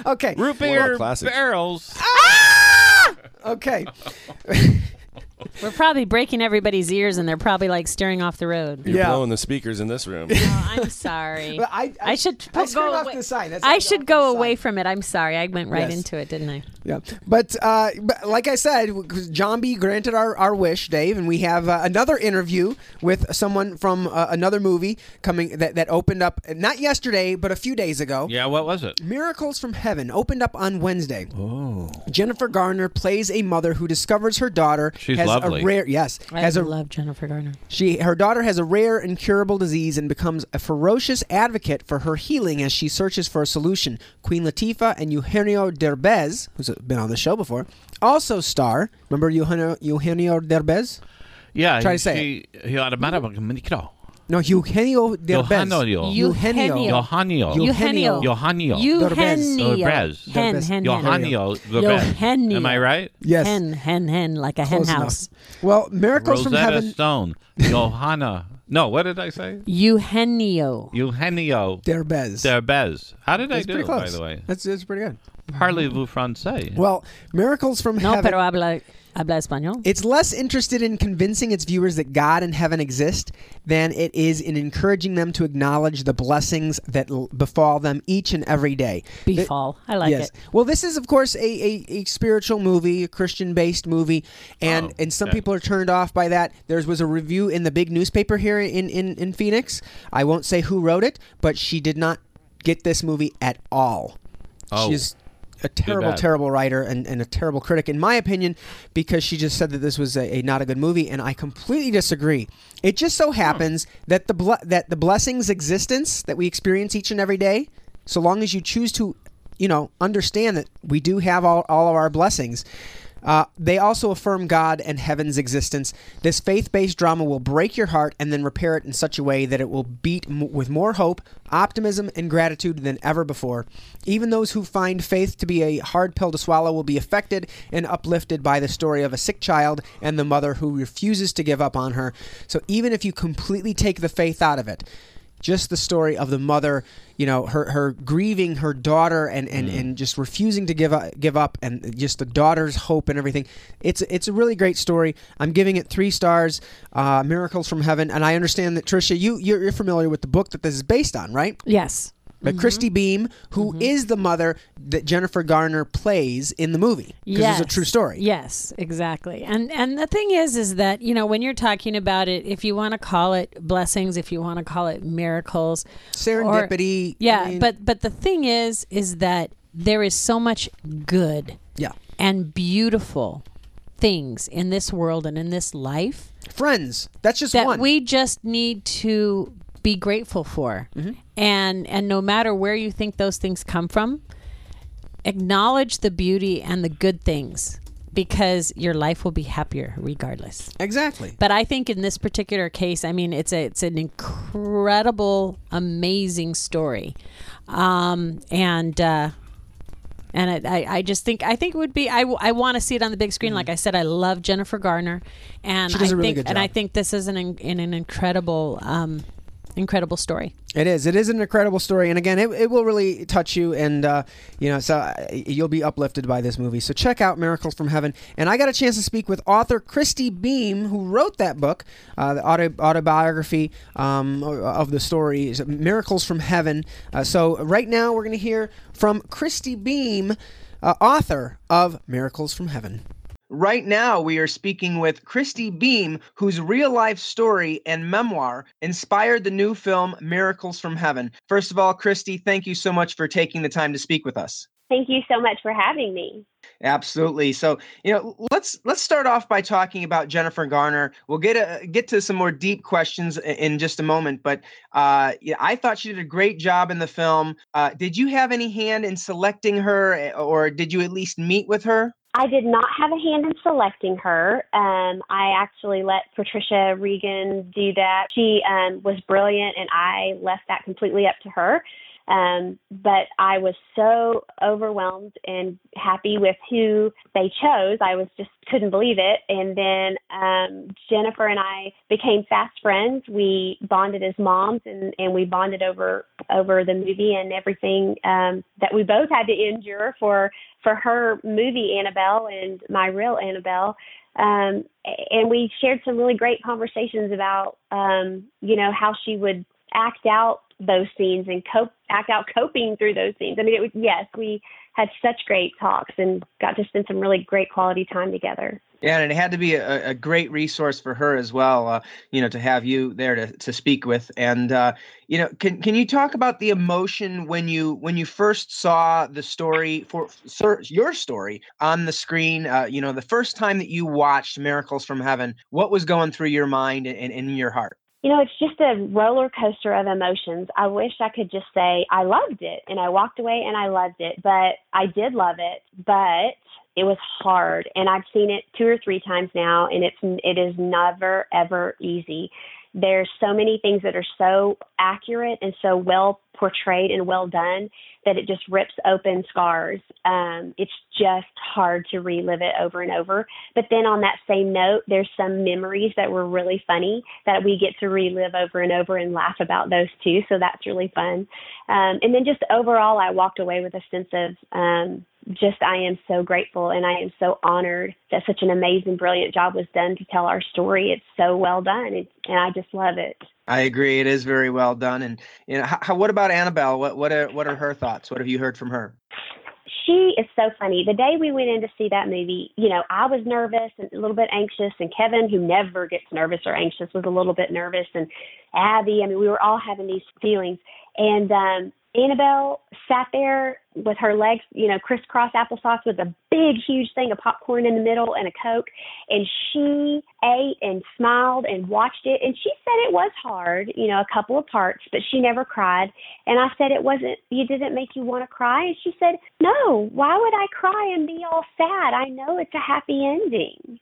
Okay. Root beer classics. barrels. Okay. We're probably breaking everybody's ears, and they're probably like steering off the road. You're Yeah. blowing the speakers in this room. Oh, I'm sorry. But I should I screwed go off away. the side. That's I off should the go side. away from it. I'm sorry. I went right Yes. into it, didn't I? Yeah, but like I said, John B. granted our wish, Dave, and we have another interview with someone from another movie coming that opened up not yesterday, but a few days ago. Yeah, what was it? Miracles from Heaven opened up on Wednesday. Oh. Jennifer Garner plays a mother who discovers her daughter She's has lovely. a rare I love Jennifer Garner. her daughter has a rare incurable disease and becomes a ferocious advocate for her healing as she searches for a solution. Queen Latifah and Eugenio Derbez, who's been on the show before, also star. Remember Eugenio Derbez? Yeah, Try to say he automatically. No, Eugenio Derbez. Eugenio. Eugenio. Eugenio. Eugenio. Eugenio. Eugenio. Hen, Derbez. hen, hen. Eugenio. Eugenio. Am I right? Yes. Hen, like a hen Close house. enough. Well, Miracles from Rosetta Heaven. Stone. Johanna. No, what did I say? Eugenio. Eugenio Derbez. Derbez. How did I That's do, pretty by close. the way? That's pretty good. Parlez-vous français? Well, Miracles from No, Heaven. pero habla español. It's less interested in convincing its viewers that God and heaven exist than it is in encouraging them to acknowledge the blessings that befall them each and every day. Befall. I like Yes. it. Well, this is, of course, a spiritual movie, a Christian-based movie, and some okay. people are turned off by that. There was a review in the big newspaper here in Phoenix. I won't say who wrote it, but she did not get this movie at all. Oh. She's a bad. terrible writer and a terrible critic, in my opinion, because she just said that this was a not a good movie, and I completely disagree. It just so happens that the blessings existence that we experience each and every day, so long as you choose to, understand that we do have all of our blessings, they also affirm God and heaven's existence. This faith-based drama will break your heart and then repair it in such a way that it will beat with more hope, optimism, and gratitude than ever before. Even those who find faith to be a hard pill to swallow will be affected and uplifted by the story of a sick child and the mother who refuses to give up on her. So even if you completely take the faith out of it, just the story of the mother, her grieving her daughter and just refusing to give up, and just the daughter's hope and everything. It's a really great story. I'm giving it 3 stars. Miracles from Heaven, and I understand that Tricia, you're familiar with the book that this is based on, right? Yes. By Christy Beam, who is the mother that Jennifer Garner plays in the movie. Because Yes. it's a true story. Yes, exactly. And the thing is that, when you're talking about it, if you want to call it blessings, if you want to call it miracles. Serendipity. But the thing is that there is so much good Yeah. and beautiful things in this world and in this life Friends. That's just that one. we just need to be grateful for. And no matter where you think those things come from, acknowledge the beauty and the good things, because your life will be happier regardless. Exactly. But I think in this particular case, it's an incredible, amazing story. I just think it would be. I want to see it on the big screen. Like I said, I love Jennifer Garner, and She does a really good and job. I think this is an incredible, incredible story. It is. It is an incredible story, and again, it will really touch you, and you'll be uplifted by this movie. So check out Miracles from Heaven. And I got a chance to speak with author Christy Beam, who wrote that book, the autobiography of the story, Miracles from Heaven. So right now, we're going to hear from Christy Beam, author of Miracles from Heaven. Right now, we are speaking with Christy Beam, whose real-life story and memoir inspired the new film Miracles from Heaven. First of all, Christy, thank you so much for taking the time to speak with us. Thank you so much for having me. Absolutely. So, let's start off by talking about Jennifer Garner. We'll get to some more deep questions in just a moment, but I thought she did a great job in the film. Did you have any hand in selecting her, or did you at least meet with her? I did not have a hand in selecting her. I actually let Patricia Regan do that. She was brilliant, and I left that completely up to her. But I was so overwhelmed and happy with who they chose. I was just couldn't believe it. And then Jennifer and I became fast friends. We bonded as moms, and we bonded over the movie and everything that we both had to endure for her movie Annabelle and my real Annabelle. And we shared some really great conversations about, how she would act out those scenes and act out coping through those scenes. I mean, we had such great talks and got to spend some really great quality time together. Yeah, and it had to be a great resource for her as well, to have you there to speak with. And, can you talk about the emotion when you first saw the story your story on the screen, the first time that you watched Miracles from Heaven, what was going through your mind and in your heart? It's just a roller coaster of emotions. I wish I could just say I loved it and I walked away and I loved it, but I did love it, but it was hard. And I've seen it 2 or 3 times now, and it is never, ever easy. There's so many things that are so accurate and so well portrayed and well done that it just rips open scars. It's just hard to relive it over and over. But then on that same note, there's some memories that were really funny that we get to relive over and over and laugh about those too. So that's really fun. And then just overall, I walked away with a sense of I am so grateful and I am so honored that such an amazing, brilliant job was done to tell our story. It's so well done, and I just love it. I agree. It is very well done. And what about Annabelle? What are her thoughts? What have you heard from her? She is so funny. The day we went in to see that movie, I was nervous and a little bit anxious, and Kevin, who never gets nervous or anxious, was a little bit nervous, and Abby, we were all having these feelings. And Annabelle sat there with her legs, crisscross applesauce with a big, huge thing of popcorn in the middle and a Coke. And she ate and smiled and watched it. And she said it was hard, a couple of parts, but she never cried. And I said, you didn't make you want to cry? And she said, no, why would I cry and be all sad? I know it's a happy ending.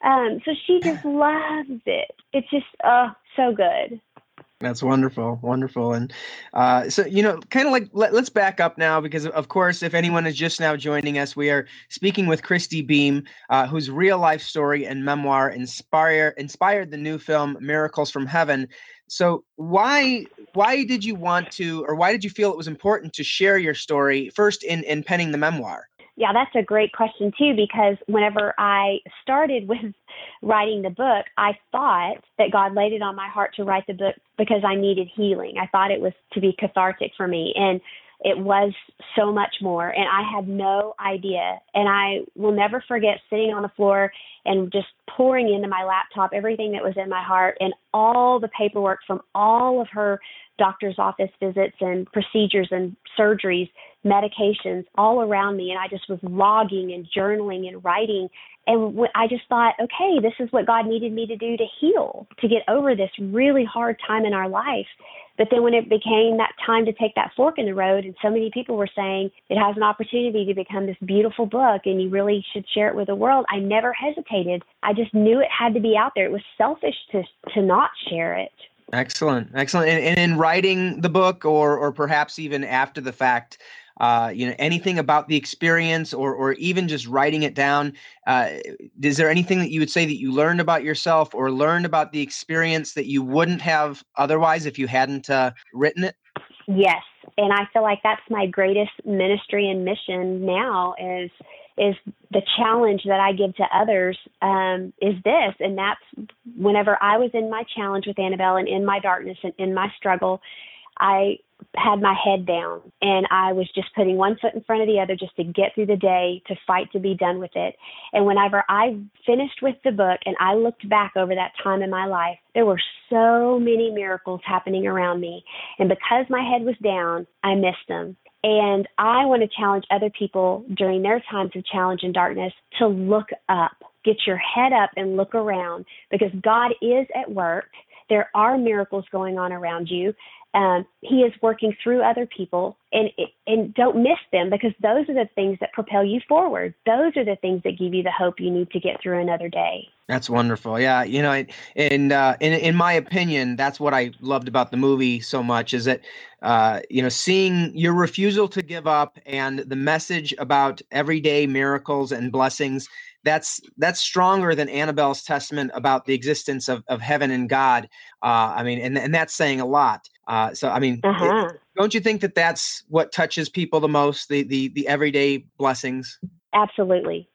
So she just loves it. It's just, so good. That's wonderful. Wonderful. And so, kind of like, let's back up now, because of course, if anyone is just now joining us, we are speaking with Christy Beam, whose real life story and memoir inspired the new film Miracles from Heaven. So why did you want to, or why did you feel it was important to share your story first in penning the memoir? Yeah, that's a great question, too, because whenever I started with writing the book, I thought that God laid it on my heart to write the book because I needed healing. I thought it was to be cathartic for me, and it was so much more, and I had no idea. And I will never forget sitting on the floor and just pouring into my laptop everything that was in my heart and all the paperwork from all of her doctor's office visits and procedures and surgeries, medications all around me. And I just was logging and journaling and writing. And I just thought, okay, this is what God needed me to do to heal, to get over this really hard time in our life. But then when it became that time to take that fork in the road, and so many people were saying it has an opportunity to become this beautiful book and you really should share it with the world, I never hesitated. I just knew it had to be out there. It was selfish to not share it. Excellent. And in writing the book, or perhaps even after the fact, anything about the experience, or even just writing it down, is there anything that you would say that you learned about yourself or learned about the experience that you wouldn't have otherwise if you hadn't written it? Yes. And I feel like that's my greatest ministry and mission now is the challenge that I give to others is this. And that's whenever I was in my challenge with Annabelle and in my darkness and in my struggle, I had my head down and I was just putting one foot in front of the other just to get through the day, to fight to be done with it. And whenever I finished with the book and I looked back over that time in my life, there were so many miracles happening around me. And because my head was down, I missed them. And I want to challenge other people during their times of challenge and darkness to look up, get your head up and look around, because God is at work. There are miracles going on around you. He is working through other people, and don't miss them, because those are the things that propel you forward. Those are the things that give you the hope you need to get through another day. That's wonderful. Yeah, in my opinion, that's what I loved about the movie so much, is that seeing your refusal to give up and the message about everyday miracles and blessings. That's stronger than Annabelle's testament about the existence of heaven and God. And that's saying a lot. Don't you think that that's what touches people the most, the everyday blessings? Absolutely.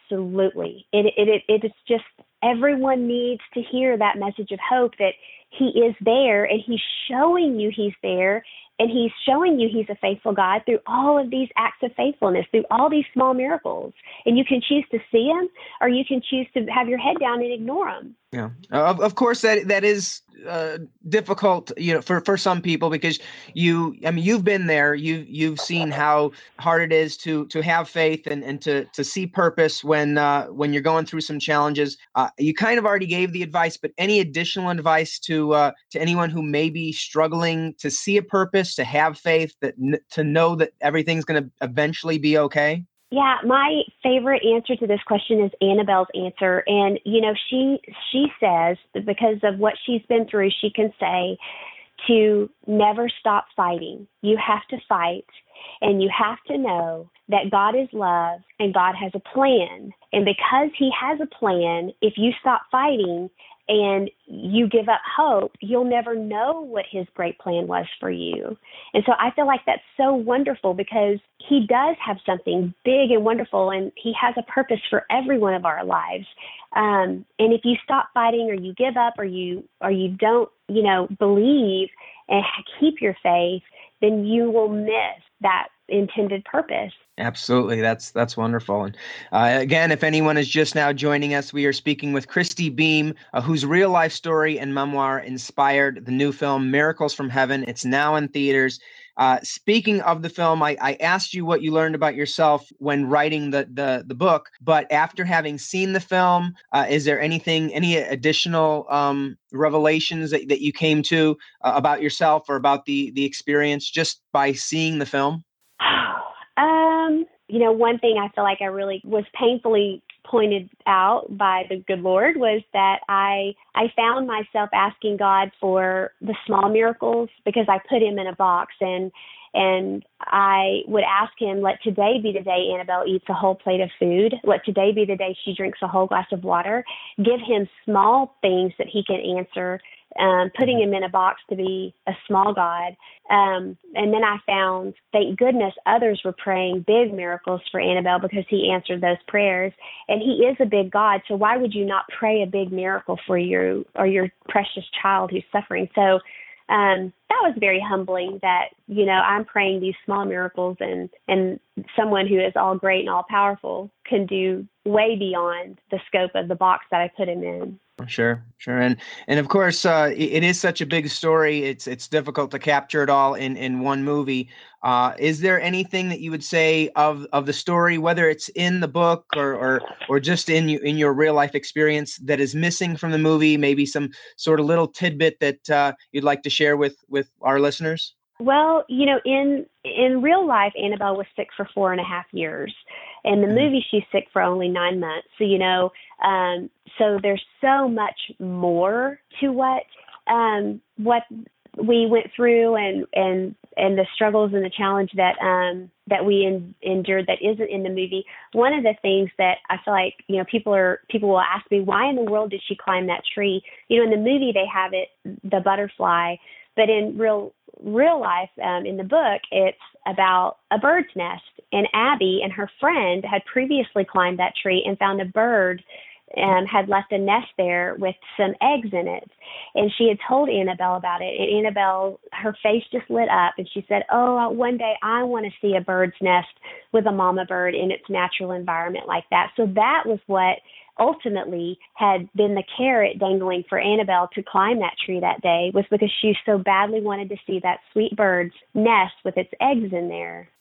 It is just, everyone needs to hear that message of hope, that he is there and he's showing you he's there, and he's showing you he's a faithful God through all of these acts of faithfulness, through all these small miracles. And you can choose to see them, or you can choose to have your head down and ignore them. Yeah, of course that is difficult, for some people, because you've been there, you've seen how hard it is to have faith and to see purpose when you're going through some challenges. You kind of already gave the advice, but any additional advice to anyone who may be struggling to see a purpose, to have faith, to know that everything's going to eventually be okay? Yeah, my favorite answer to this question is Annabelle's answer. And, she says that because of what she's been through, she can say to never stop fighting. You have to fight, and you have to know that God is love and God has a plan. And because he has a plan, if you stop fighting and you give up hope, you'll never know what his great plan was for you. And so I feel like that's so wonderful, because he does have something big and wonderful, and he has a purpose for every one of our lives. And if you stop fighting, or you give up, or you don't, believe and keep your faith, then you will miss that intended purpose. Absolutely. That's wonderful. And again, if anyone is just now joining us, we are speaking with Christy Beam, whose real life story and memoir inspired the new film Miracles from Heaven. It's now in theaters. Speaking of the film, I asked you what you learned about yourself when writing the book, but after having seen the film, is there any additional revelations that you came to about yourself or about the experience just by seeing the film? One thing I feel like I really was painfully pointed out by the good Lord was that I found myself asking God for the small miracles, because I put him in a box, and I would ask him, let today be the day Annabelle eats a whole plate of food. Let today be the day she drinks a whole glass of water. Give him small things that he can answer, putting him in a box to be a small God. And then I found, thank goodness, others were praying big miracles for Annabelle, because he answered those prayers. And he is a big God, so why would you not pray a big miracle for you or your precious child who's suffering? So that was very humbling that, I'm praying these small miracles, and someone who is all great and all powerful can do way beyond the scope of the box that I put him in. Sure. And of course, it is such a big story. It's difficult to capture it all in one movie. Is there anything that you would say of the story, whether it's in the book or just in your real life experience, that is missing from the movie? Maybe some sort of little tidbit that you'd like to share with our listeners? Well, in real life, Annabelle was sick for 4.5 years. In the movie, she's sick for only 9 months. So, so there's so much more to what we went through, and the struggles and the challenge that we endured that isn't in the movie. One of the things that I feel like, people will ask me, why in the world did she climb that tree? In the movie they have it, the butterfly, but in real life, in the book, it's about a bird's nest. And Abby and her friend had previously climbed that tree and found a bird had left a nest there with some eggs in it. And she had told Annabelle about it. And Annabelle, her face just lit up, and she said, oh, one day I want to see a bird's nest with a mama bird in its natural environment like that. So that was what ultimately had been the carrot dangling for Annabelle to climb that tree that day, was because she so badly wanted to see that sweet bird's nest with its eggs in there.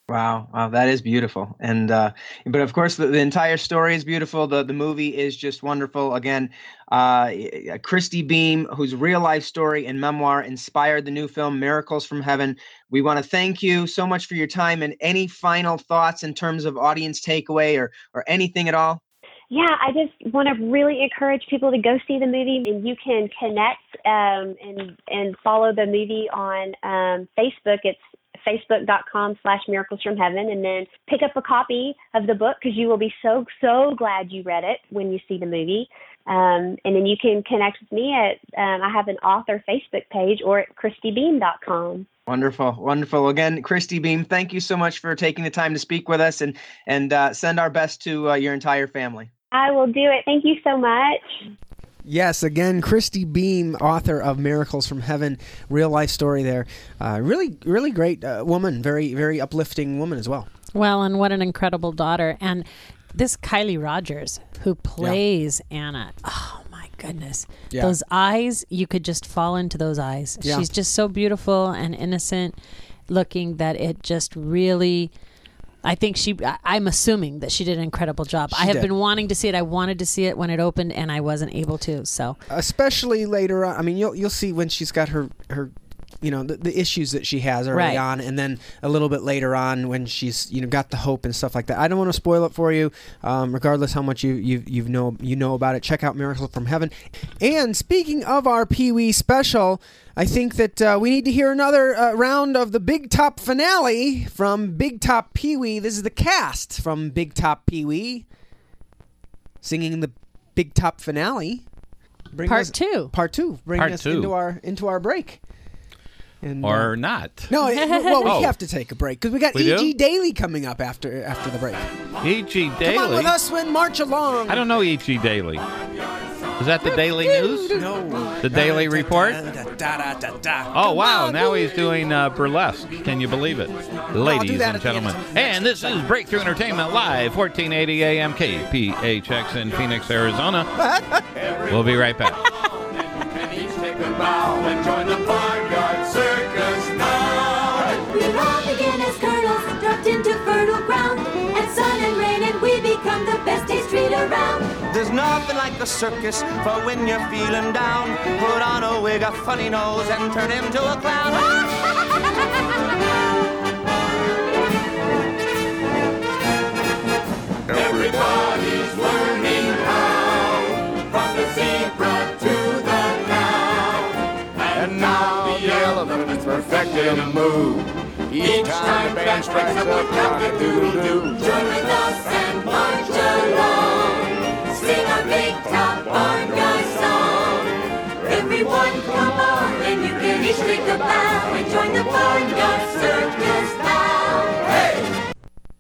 Wow, wow, that is beautiful, and but of course the entire story is beautiful. The movie is just wonderful. Again, Christy Beam, whose real life story and memoir inspired the new film Miracles from Heaven. We want to thank you so much for your time. And any final thoughts in terms of audience takeaway or anything at all? Yeah, I just want to really encourage people to go see the movie, and you can connect and follow the movie on Facebook. It's facebook.com/miracles from heaven, and then pick up a copy of the book because you will be so glad you read it when you see the movie. And then you can connect with me at I have an author Facebook page or at christybeam.com. Wonderful, wonderful. Again, Christy Beam, thank you so much for taking the time to speak with us, and send our best to your entire family. I will do it. Thank you so much. Yes, again, Christy Beam, author of Miracles from Heaven, real life story there. Really, really great woman, very, very uplifting woman as well. Well, and what an incredible daughter. And this Kylie Rogers, who plays Anna, oh my goodness. Yeah. Those eyes, you could just fall into those eyes. Yeah. She's just so beautiful and innocent looking that it just really... I think I'm assuming that she did an incredible job. I have been wanting to see it. I wanted to see it when it opened, and I wasn't able to. So, especially later on. I mean, you'll see when she's got her the issues that she has early on, and then a little bit later on when she's got the hope and stuff like that. I don't want to spoil it for you, regardless how much you know about it. Check out Miracle from Heaven. And speaking of our Pee-wee special, I think that we need to hear another round of the Big Top finale from Big Top Pee-wee. This is the cast from Big Top Pee-wee singing the Big Top finale. Part two. Bring us into our break. Or not. No, we have to take a break because we got We E.G. do? Daily coming up after the break. E.G. Daily? Come on with us and march along. I don't know E.G. Daily. Is that the Daily News? No. The Daily Report? Oh, Oh, wow. Now he's doing burlesque. Can you believe it? Ladies and gentlemen. And this is Breakthrough Entertainment Live, 1480 AM KPHX in Phoenix, Arizona. We'll be right back. And each take a bow and join the barnyard circus now. We all begin as kernels, dropped into fertile ground, and sun and rain, and we become the best taste treat around. There's nothing like the circus for when you're feeling down. Put on a wig, a funny nose, and turn into a clown. Everybody's learning how, from the zebra to the cow. And now the elephant's perfected a move. Each time the band strikes up a cock-a-doodle-doo. Join with us and march along. Sing our big top barnyard song. Everyone come on, and you can each take a bow and join the barnyard